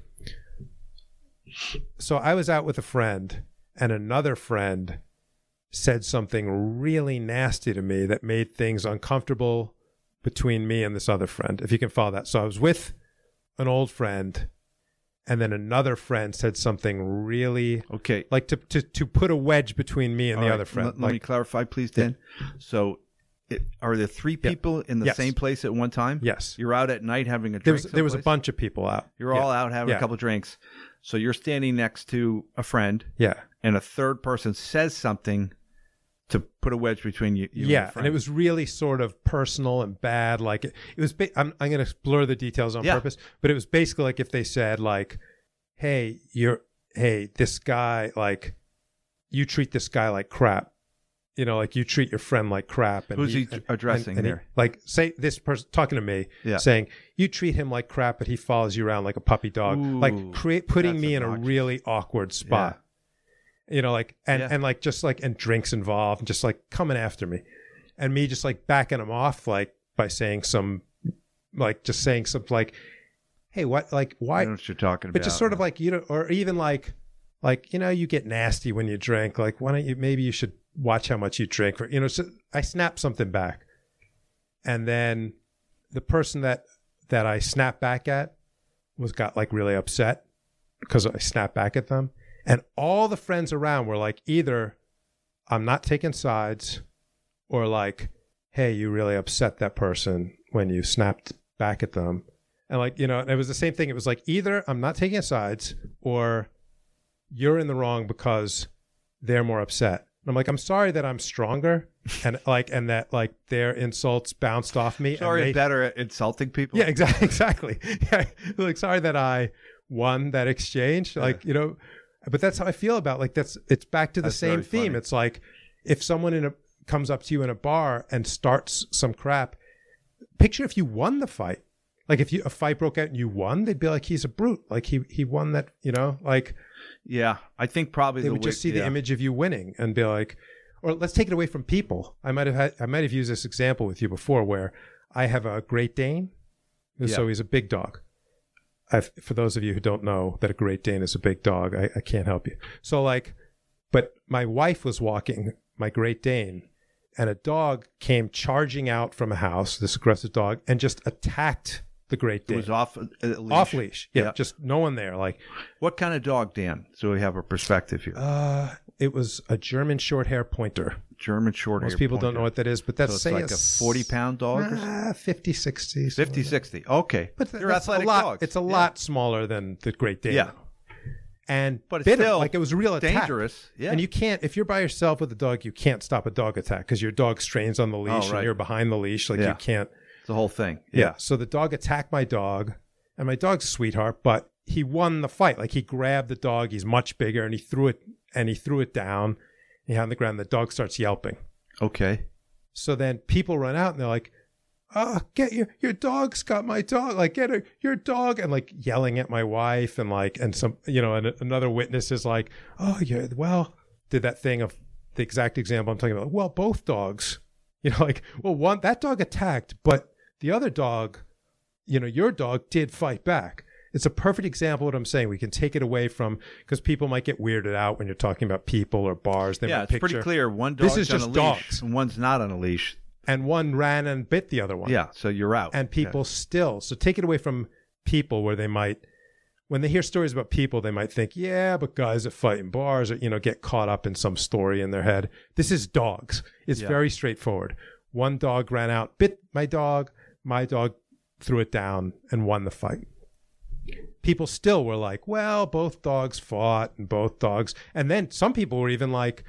so I was out with a friend and another friend said something really nasty to me that made things uncomfortable between me and this other friend, if you can follow that. So I was with an old friend and then another friend said something really Okay. like to, to, to put a wedge between me and All the right. other friend. Let, let like, me clarify, please, Dan. So it, are there three Yeah. people in the Yes. same place at one time? yes. You're out at night having a drink There was, there was a someplace? bunch of people out. You're Yeah. all out having Yeah. a couple drinks. So you're standing next to a friend, Yeah. and a third person says something to put a wedge between you. you yeah. and, the And it was really sort of personal and bad. Like it, it was, ba- I'm, I'm going to blur the details on Yeah. purpose, but it was basically like if they said like, hey, you're, hey, this guy, like you treat this guy like crap. You know, like you treat your friend like crap. And Who's he and- addressing and he- there? like say this person talking to me Yeah. saying you treat him like crap, but he follows you around like a puppy dog, Ooh, like create putting that's me in a obnoxious. really awkward spot. You know, like and Yeah. and like just like and drinks involved, and just like coming after me, and me just like backing him off, like by saying some, like just saying something like, hey, what, like I why? know what you're talking about. But just sort of like you know, or even like, like you know, you get nasty when you drink. Like why don't you? Maybe you should watch how much you drink. Or you know, so I snapped something back, and then the person that that I snapped back at was got like really upset because I snapped back at them, and all the friends around were like, either I'm not taking sides, or like, hey, you really upset that person when you snapped back at them. And like, you know, it was the same thing. It was like, either I'm not taking sides or you're in the wrong because they're more upset. And I'm like, I'm sorry that I'm stronger and like, and that like their insults bounced off me. Sorry, and I'm they, better at insulting people. yeah, exactly. Exactly. Yeah. Like, sorry that I won that exchange. Like, you know, but that's how I feel about like, that's, it's back to the That's same very theme. funny. It's like, if someone in a, comes up to you in a bar and starts some crap, picture if you won the fight. Like if you a fight broke out and you won, they'd be like, he's a brute. Like he he won that, you know, like Yeah, I think probably they the would way, just see yeah. the image of you winning and be like, or let's take it away from people. I might have had, I might have used this example with you before where I have a Great Dane. So Yeah. he's a big dog. I've, for those of you who don't know that a Great Dane is a big dog, I, I can't help you. So like, but my wife was walking my Great Dane and a dog came charging out from a house, this aggressive dog, and just attacked the Great It Dane. was off uh, leash. Off leash. Yeah, Yeah. just no one there. Like, What kind of dog, Dan? So we have a perspective here. uh, it was a German short hair pointer. German short hair Most people don't know what that is, but that's So it's say like a forty pound dog or something? Ah, fifty, sixty. fifty, sixty. Okay. But th- They're that's athletic a lot, dogs. It's a Yeah. lot smaller than the Great Dane. Yeah. And But it's bit him, still like it was a real attack. dangerous. Yeah. And you can't, if you're by yourself with a dog, you can't stop a dog attack because your dog strains on the leash Oh, right. and you're behind the leash. Like Yeah. you can't. It's the whole thing. Yeah. So the dog attacked my dog, and my dog's a sweetheart, but he won the fight. Like he grabbed the dog. He's much bigger, and he threw it, and he threw it down. He had on the ground. The dog starts yelping. Okay. So then people run out and they're like, "Oh, get your your dog's got my dog! Like get her, your dog!" And like yelling at my wife and like and some you know and another witness is like, "Oh yeah, well," did that thing of the exact example I'm talking about. Well, both dogs, you know, like well one that dog attacked, but the other dog, you know, your dog did fight back. It's a perfect example of what I'm saying. We can take it away from because people might get weirded out when you're talking about people or bars. They Yeah, might it's picture, pretty clear. One dog's This is on just a leash dogs. and one's not on a leash. and one ran and bit the other one. Yeah, so you're out. And people still, so take it away from people where they might, when they hear stories about people, they might think, yeah, but guys that fight in bars or, you know, get caught up in some story in their head. This is dogs. It's Yeah. very straightforward. One dog ran out, bit my dog, my dog threw it down and won the fight. People still were like, well, both dogs fought and both dogs. And then some people were even like,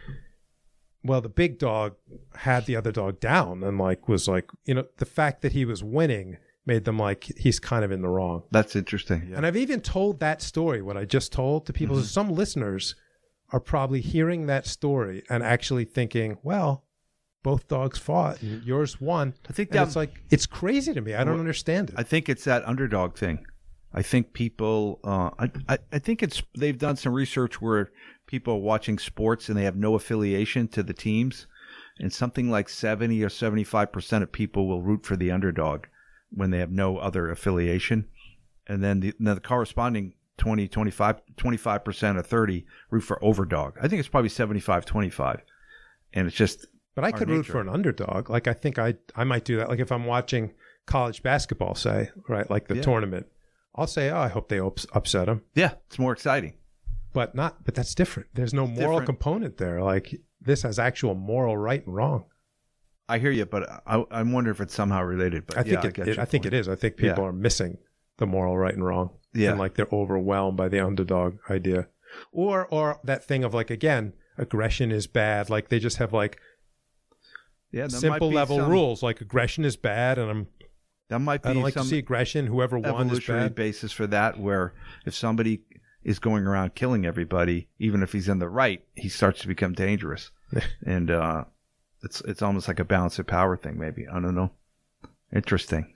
well, the big dog had the other dog down and like was like, you know, the fact that he was winning made them like he's kind of in the wrong. That's interesting. Yeah. And I've even told that story, what I just told to people. Mm-hmm. Some listeners are probably hearing that story and actually thinking, well, both dogs fought and yours won. I think And that it's like, it's crazy to me. I don't Well, understand it. I think it's that underdog thing. I think people. Uh, I, I I think it's they've done some research where people are watching sports and they have no affiliation to the teams, and something like seventy or seventy-five percent of people will root for the underdog when they have no other affiliation, and then the, then the corresponding twenty, twenty-five, twenty-five percent or thirty root for overdog. I think it's probably seventy-five twenty-five, and it's just. But I our could root nature. for an underdog. Like I think I I might do that. Like if I'm watching college basketball, say, right, like the Yeah. tournament, I'll say, oh, I hope they ups- upset them. Yeah, it's more exciting. But not. But that's different. There's no moral different. component there. Like this has actual moral right and wrong. I hear you, but I I wonder if it's somehow related. But I think yeah, it, get it your I think point. it is. I think people Yeah. are missing the moral right and wrong. Yeah. And like they're overwhelmed by the underdog idea. Or or that thing of like again, aggression is bad. Like they just have like Yeah, there might simple be level some- rules. Like aggression is bad and I'm That might be I don't like some to see aggression. Whoever won is evolutionary bad. basis for that, where if somebody is going around killing everybody, even if he's in the right, he starts to become dangerous, and uh, it's it's almost like a balance of power thing. Maybe I don't know. Interesting.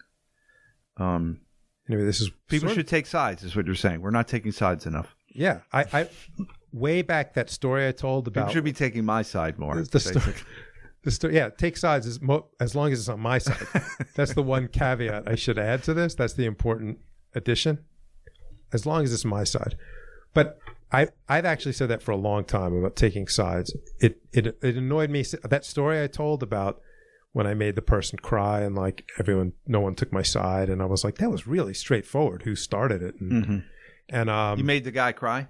Um, Anyway, this is people sort of- should take sides, is what you're saying. We're not taking sides enough. Yeah, I, I way back that story I told People about should be taking my side more. the story. basically. The story, yeah, take sides as mo- as long as it's on my side. That's the one caveat I should add to this. That's the important addition. As long as it's my side, but I I've actually said that for a long time about taking sides. It it it annoyed me that story I told about when I made the person cry and like everyone, no one took my side, and I was like, that was really straightforward. Who started it? And, Mhm. and um, You made the guy cry.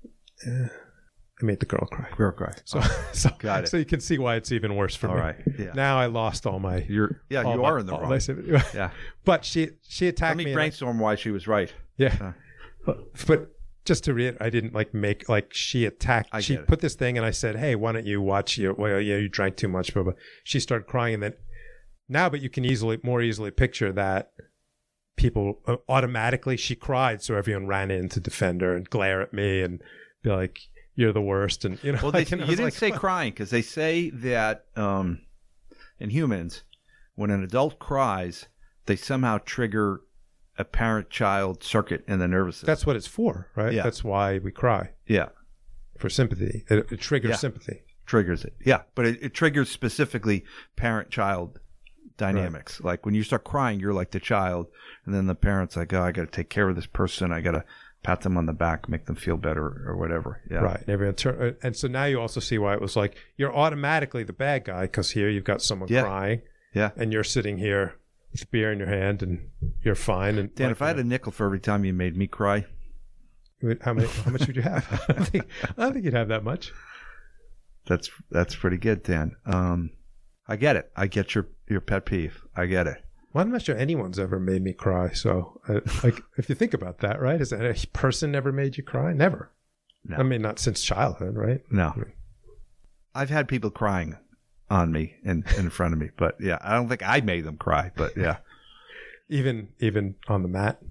I made the girl cry. Girl cry. So, so, Got it. so you can see why it's even worse for All me. right. Yeah. Now I lost all my. You're. Yeah. all You my- are in the all wrong. my sympathy. Yeah. But she she attacked Let me me. and I- brainstorm why she was right. yeah. Uh, But, but just to read, I didn't like make like she attacked. I she get it. put this thing, and I said, "Hey, why don't you watch your? Well, yeah, you drank too much." Blah, blah. She started crying, and then now, but you can easily, more easily picture that people uh, automatically. She cried, so everyone ran in to defend her and glare at me and be like, "You're the worst." And you know, Well, they, like, and I you was didn't like, say "What?" crying because they say that um, in humans, when an adult cries, they somehow trigger a parent-child circuit in the nervous system. That's what it's for, right? Yeah. That's why we cry, yeah, for sympathy. It, it triggers Yeah. sympathy. triggers it. Yeah, but it, it triggers specifically parent-child dynamics. Like when you start crying, you're like the child, and then the parent's like, "Oh, I got to take care of this person. I got to pat them on the back, make them feel better, or whatever." Yeah, Right. And, everyone tur- and so now you also see why it was like you're automatically the bad guy because here you've got someone Yeah. crying yeah. and you're sitting here with beer in your hand and you're fine. And Dan, like, if I had a nickel for every time you made me cry, how many? How much would you have? I don't think, I don't think you'd have that much. that's that's pretty good, Dan. Um, I get it. I get your your pet peeve. I get it. Well, I'm not sure anyone's ever made me cry. So, uh, like, if you think about that, right? Has a person ever made you cry? Never. No. I mean, not since childhood, right? No. I've had people crying on me in, in front of me, but yeah, I don't think I made them cry, but yeah. Even even on the mat.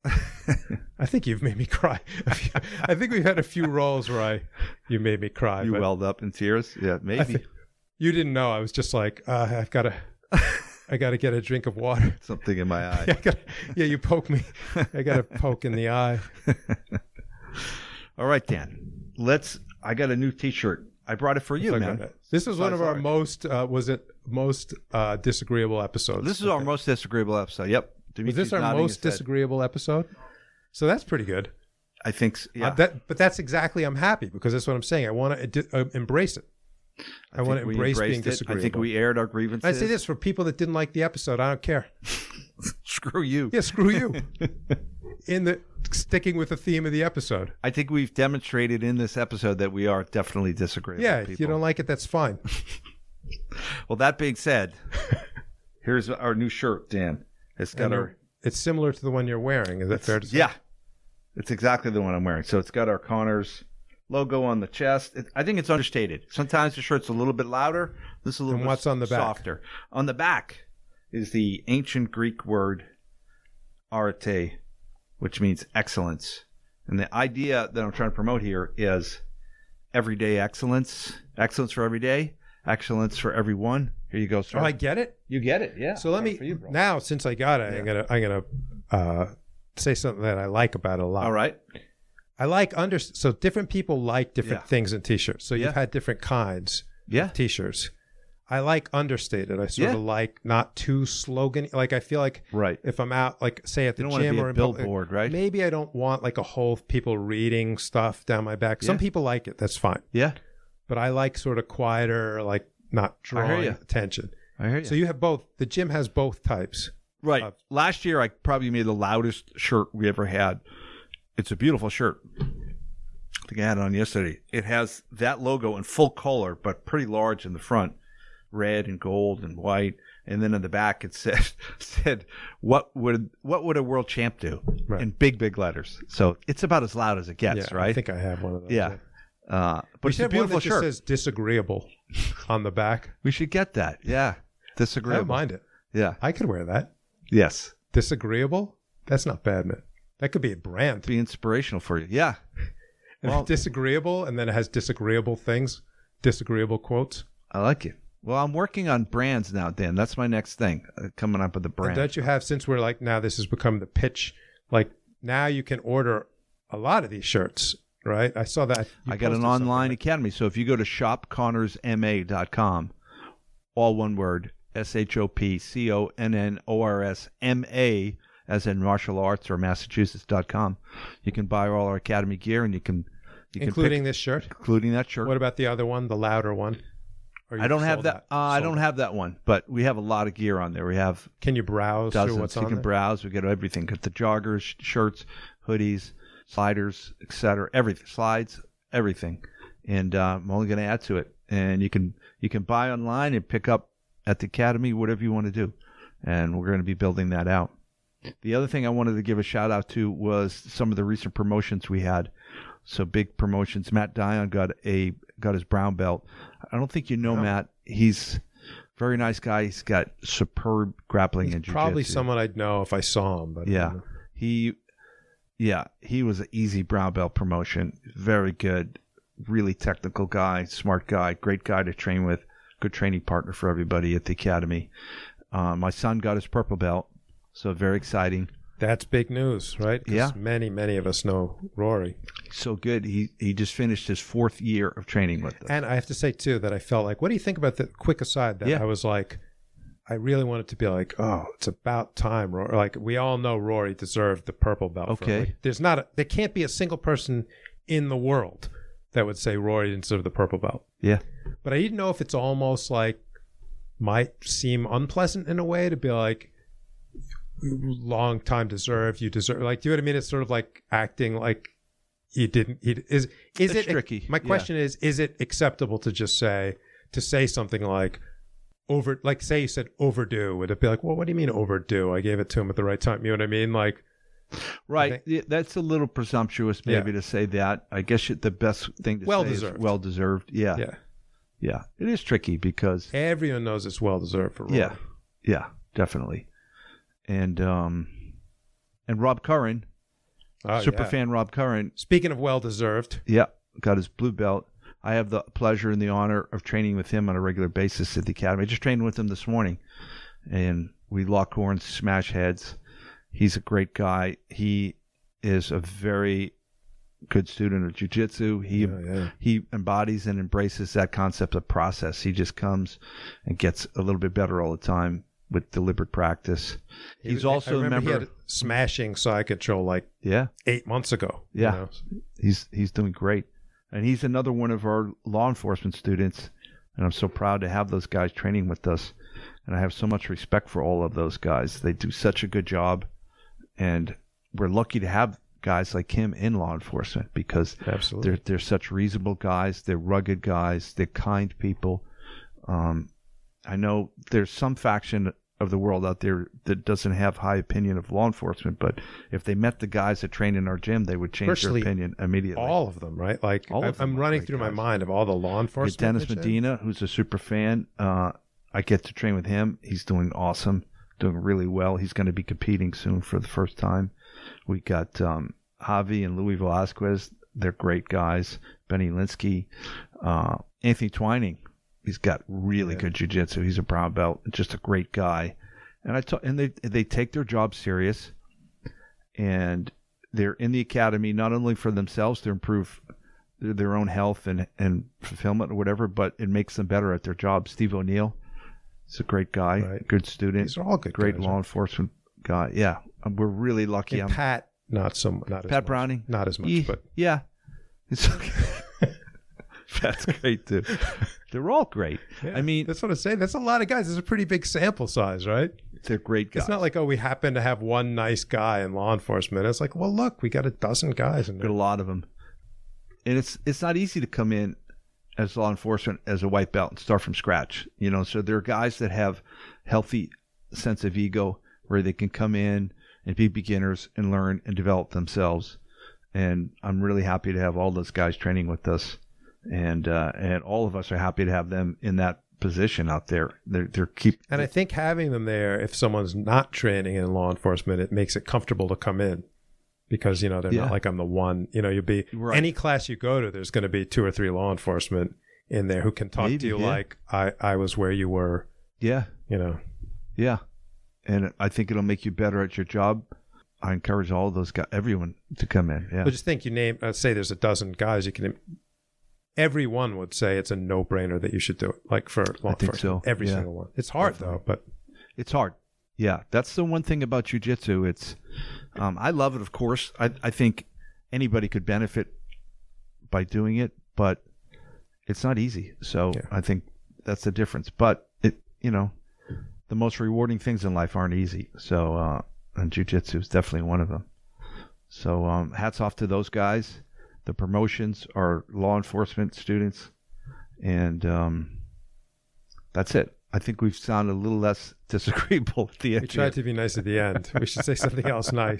I think you've made me cry. I think we've had a few roles where I, you made me cry. You but welled up in tears? Yeah, I maybe. thi- you didn't know. I was just like, uh, I've got to, I got to get a drink of water. Something in my eye. Yeah, I gotta, yeah, you poke me. I got a poke in the eye. All right, Dan. Let's. I got a new T-shirt. I brought it for you, Look man. at that. This is one of our Sorry. most, uh, was it most uh, disagreeable episodes? This is our most disagreeable episode. Yep. Was Dimitri's this our nodding most his head. disagreeable episode? So that's pretty good. I think. So, yeah. Uh, that, but that's exactly. I'm happy because that's what I'm saying. I want to uh, embrace it. I, want to think we embrace being embraced it. disagreeable. I think we aired our grievances. I say this for people that didn't like the episode. I don't care. Screw you. Yeah, screw you. In the sticking with the theme of the episode. I think we've demonstrated in this episode that we are definitely disagreeable Yeah, people. if you don't like it, that's fine. Well, that being said, here's our new shirt, Dan. It's got And our it's similar to the one you're wearing. Is that fair to say? yeah, it's exactly the one I'm wearing. So it's got our Connors logo on the chest. It, I think it's understated. Sometimes the shirt's a little bit louder. This is a little And bit what's on the back? softer. On the back is the ancient Greek word arete, which means excellence. And the idea that I'm trying to promote here is everyday excellence, excellence for every day, excellence for everyone. Here you go, sir. Oh, I get it. You get it, yeah. So let me For you, bro. now, since I got it, Yeah. I'm gonna I'm gonna uh, say something that I like about it a lot. All right. I like under so different people like different Yeah. things in t-shirts. So Yeah. you've had different kinds Yeah. of t-shirts. I like understated. I sort Yeah. of like not too slogan. Like I feel like Right. if I'm out, like say at the You don't want to gym be or a in public, billboard, right? maybe I don't want like a whole people reading stuff down my back. Some Yeah. people like it. That's fine. Yeah. But I like sort of quieter, like not I hear drawing ya. attention. I hear you. So you have both. The gym has both types. Right. Uh, Last year, I probably made the loudest shirt we ever had. It's a beautiful shirt. I think I had it on yesterday. It has that logo in full color, but pretty large in the front, red and gold and white. And then in the back, it said, said what would what would a world champ do? Right. In big, big letters. So it's about as loud as it gets, yeah, right? I think I have one of those. yeah. Uh, but We it's should a have one beautiful that just shirt. says disagreeable on the back. We should get that. Yeah. I Disagreeable. don't mind it. Yeah. I could wear that. Yes. Disagreeable? That's not bad, man. That could be a brand. Be inspirational for you. Yeah. And well- disagreeable, and then it has disagreeable things, disagreeable quotes. I like it. Well, I'm working on brands now, Dan. That's my next thing. Uh, coming up with a And brand. don't you have, since we're like, now this has become the pitch, like now you can order a lot of these shirts, right? I saw that. you I got an posted something online like- academy. So if you go to shop connors m a dot com, all one word, S H O P C O N N O R S M A, as in martial arts or Massachusetts dot com, you can buy all our academy gear and you can, you can including pick, this shirt. including that shirt. What about the other one, the louder one? Or you I don't have sold that. Uh, I Sold don't that. have that one, but we have a lot of gear on there. We have Can you browse through dozens. what's You on can there? browse. We get everything. Got the joggers, sh- shirts, hoodies, sliders, et cetera. Everything, slides, everything. And uh, I'm only going to add to it. And you can you can buy online and pick up at the academy, whatever you want to do. And we're going to be building that out. The other thing I wanted to give a shout out to was some of the recent promotions we had. So big promotions. Matt Dion got a got his brown belt. I don't think you know No. Matt. He's a very nice guy. He's got superb grappling and He's probably jiu-jitsu. someone I'd know if I saw him. But Yeah. He, yeah, he was an easy brown belt promotion. Very good, really technical guy, smart guy, great guy to train with, good training partner for everybody at the academy. Uh, my son got his purple belt, so very exciting. That's big news, right? 'Cause Yeah. many, many of us know Rory. So good. He he just finished his fourth year of training with us. And I have to say, too, that I felt like, what do you think about the quick aside that Yeah. I was like, I really wanted to be like, oh, it's about time, Rory. Like, we all know Rory deserved the purple belt. for- Okay. like, there's not, a, there can't be a single person in the world that would say Rory didn't deserve the purple belt. Yeah. But I didn't know if it's almost like, might seem unpleasant in a way to be like, long time deserved, you deserve, like, do you know what I mean? It's sort of like acting like you didn't, he, is, is It's it, tricky. my Yeah. question is, is it acceptable to just say, to say something like, over, like, say you said overdue, would it be like, well, what do you mean overdue? I gave it to him at the right time. You know what I mean? Like, Right. think- Yeah, that's a little presumptuous maybe Yeah. to say that. I guess the best thing to Well say deserved. is well deserved. Yeah. yeah, Yeah. It is tricky because everyone knows it's well deserved for Rory. yeah. Yeah, definitely. And um and Rob Curran, Oh, super yeah. fan Rob Curran, Speaking of well deserved, yeah, got his blue belt. I have the pleasure and the honor of training with him on a regular basis at the academy. I just trained with him this morning, and we lock horns, smash heads. He's a great guy. He is a very good student of jiu-jitsu. He Yeah, yeah. he embodies and embraces that concept of process. He just comes and gets a little bit better all the time with deliberate practice. He He's was- also I a remember member. he had Smashing Side Control like Yeah, eight months ago. you Yeah. know? he's he's doing great, and he's another one of our law enforcement students. And I'm so proud to have those guys training with us. And I have so much respect for all of those guys. They do such a good job, and we're lucky to have guys like him in law enforcement because Absolutely. they're they're such reasonable guys. They're rugged guys. They're kind people. Um, I know there's some faction of the world out there that doesn't have high opinion of law enforcement, but if they met the guys that train in our gym, they would change Virtually their opinion immediately. all of them, right? Like, All I, of them I'm are running great through my guys. mind of all the law Get enforcement. Dennis that you- Medina, who's a super fan. Uh, I get to train with him. He's doing awesome, doing really well. He's going to be competing soon for the first time. We got um, Javi and Louis Velasquez. They're great guys. Benny Linsky, uh, Anthony Twining. He's got really Yeah. good jiu-jitsu. He's a brown belt, just a great guy. And I t- and they they take their job serious, and they're in the academy not only for themselves to improve their, their own health and, and fulfillment or whatever, but it makes them better at their job. Steve O'Neill, he's a great guy, Right. good student, These are all good great guys, law right? enforcement guy. Yeah, um, we're really lucky. And I'm- Pat, not so not as Pat much. Browning, not as much, Ye- but yeah, it's Pat's great too. They're all great. I mean, that's what I say. That's a lot of guys. It's a pretty big sample size, right? they're great guys. It's not like, oh, we happen to have one nice guy in law enforcement. It's like, well, look, we got a dozen guys in Got there. a lot of them, and it's it's not easy to come in as law enforcement as a white belt and start from scratch. You know, so there are guys that have healthy sense of ego where they can come in and be beginners and learn and develop themselves. And I'm really happy to have all those guys training with us, and uh, and all of us are happy to have them in that position out there. They're they're keep And I think having them there, if someone's not training in law enforcement, it makes it comfortable to come in because, you know, they're Yeah. not like I'm the one, you know, you'll be Right. any class you go to, there's going to be two or three law enforcement in there who can talk Maybe, to you yeah. like I, I was where you were, yeah. you know. Yeah, and I think it'll make you better at your job. I encourage all of those guys, everyone, to come in. Yeah, But just think you name, uh, say there's a dozen guys, you can, everyone would say it's a no brainer that you should do it. Like for law I think enforcement, so. every Yeah. single one. It's hard Definitely. though, but it's hard. Yeah, that's the one thing about jiu-jitsu. It's, um, I love it, of course. I I think anybody could benefit by doing it, but it's not easy. So Yeah. I think that's the difference. But it, you know, the most rewarding things in life aren't easy. So, uh, and jiu-jitsu is definitely one of them. So, um, hats off to those guys. The promotions are law enforcement students, and um, that's it. I think we've sounded a little less disagreeable at the end. we tried to be nice at the end. We should say something else nice.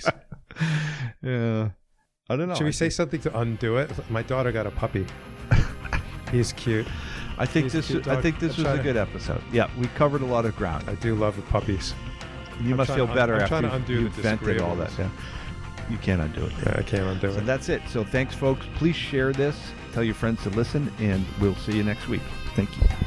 Yeah. I don't know. Should I we say think, something to undo it? My daughter got a puppy. He's cute. I think he's a this cute I dog. think this I'm was a trying to- good episode. Yeah, we covered a lot of ground. I do love the puppies. You I'm must trying feel to un- better I'm after trying to you, undo you the vented all that. disagreeables. Yeah. You can't undo it. Yeah, I can't undo So it. that's it. So thanks, folks. Please share this. Tell your friends to listen, and we'll see you next week. Thank you.